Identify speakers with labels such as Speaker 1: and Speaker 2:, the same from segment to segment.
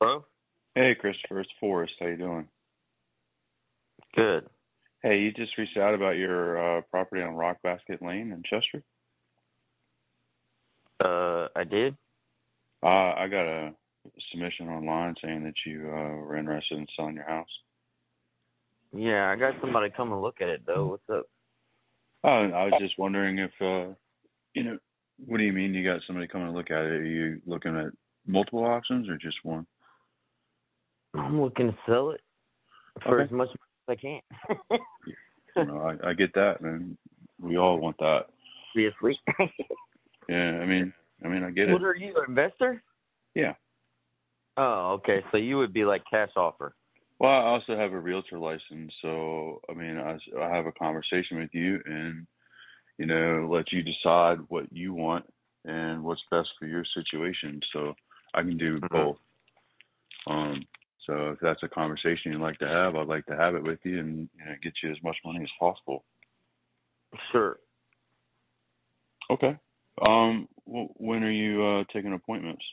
Speaker 1: Hello?
Speaker 2: Hey, Christopher, it's Forrest. How you doing?
Speaker 1: Good.
Speaker 2: Hey, you just reached out about your property on Rock Basket Lane in Chester.
Speaker 1: I did?
Speaker 2: I got a submission online saying that you were interested in selling your house.
Speaker 1: Yeah, I got somebody come and look at it, though. What's up?
Speaker 2: I was just wondering if, what do you mean you got somebody coming to look at it? Are you looking at multiple options or just one?
Speaker 1: I'm looking to sell it for
Speaker 2: Okay.
Speaker 1: as much as I can.
Speaker 2: I get that, man. We all want that.
Speaker 1: Obviously.
Speaker 2: Yeah, I get it.
Speaker 1: What are you, an investor?
Speaker 2: Yeah.
Speaker 1: Oh, okay. So you would be like cash offer.
Speaker 2: Well, I also have a realtor license, so I have a conversation with you and let you decide what you want and what's best for your situation. So I can do both. So if that's a conversation you'd like to have, I'd like to have it with you and get you as much money as possible.
Speaker 1: Sure.
Speaker 2: Okay. When are you taking appointments?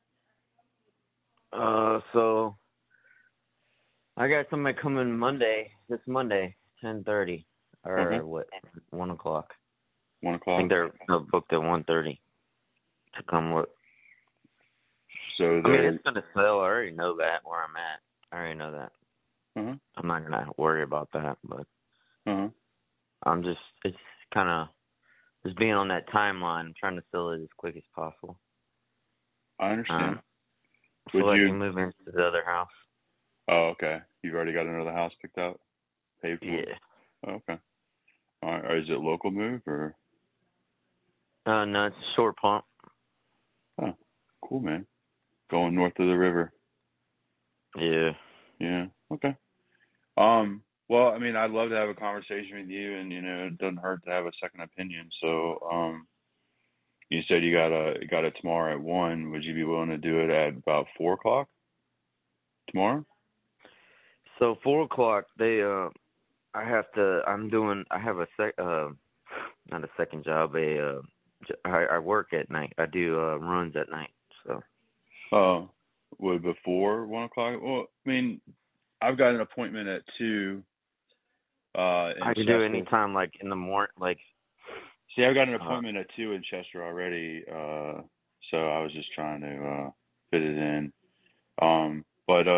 Speaker 1: So I got somebody coming this Monday, 10:30, or
Speaker 2: Okay.
Speaker 1: what, 1 o'clock.
Speaker 2: 1
Speaker 1: I
Speaker 2: o'clock.
Speaker 1: think they're booked at 1:30 to come look.
Speaker 2: So
Speaker 1: I mean, it's gonna sell. I already know that where I'm at. I already know that.
Speaker 2: Uh-huh.
Speaker 1: I'm not gonna worry about that, but
Speaker 2: Uh-huh.
Speaker 1: it's kind of just being on that timeline. I'm trying to sell it as quick as possible.
Speaker 2: I understand.
Speaker 1: So I can move into the other house.
Speaker 2: Oh, okay. You've already got another house picked out? Paid for?
Speaker 1: Yeah.
Speaker 2: Oh, okay. All right. Or is it local move or?
Speaker 1: No, it's a short pump.
Speaker 2: Oh, cool, man. Going north of the river.
Speaker 1: Yeah.
Speaker 2: Yeah. Okay. Well, I'd love to have a conversation with you, and it doesn't hurt to have a second opinion. So, you said you got it tomorrow at 1. Would you be willing to do it at about 4 o'clock tomorrow?
Speaker 1: So 4 o'clock, I have not a second job. I work at night. I do runs at night. So.
Speaker 2: Oh, would before 1 o'clock? Well, I've got an appointment at 2.
Speaker 1: I can do any time, like in the morning, like.
Speaker 2: See, I've got an appointment at 2 in Chester already, so I was just trying to fit it in. But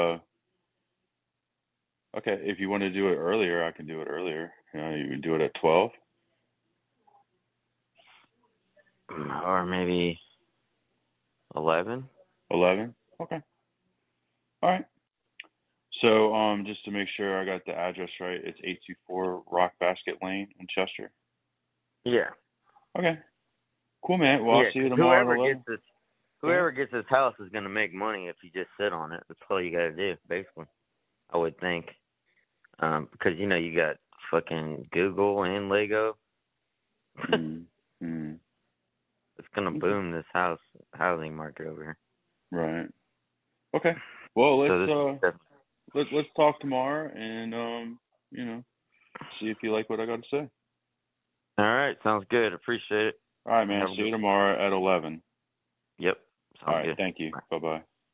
Speaker 2: okay, if you want to do it earlier, I can do it earlier. You can do it at 12.
Speaker 1: Or maybe 11.
Speaker 2: 11? Okay. All right. So, just to make sure I got the address right, it's 824 Rock Basket Lane in Chester.
Speaker 1: Yeah.
Speaker 2: Okay. Cool, man. Well, I'll see you tomorrow at 11.
Speaker 1: Whoever gets this house is going to make money if you just sit on it. That's all you got to do, basically, I would think. Because, you got fucking Google and Lego.
Speaker 2: Mm.
Speaker 1: It's going to boom this housing market over here.
Speaker 2: Right. Okay. Well, let's talk tomorrow and see if you like what I got to say.
Speaker 1: All right, sounds good. Appreciate it.
Speaker 2: All right, man. See you tomorrow at 11.
Speaker 1: Yep.
Speaker 2: All right.
Speaker 1: Good.
Speaker 2: Thank you. Bye bye.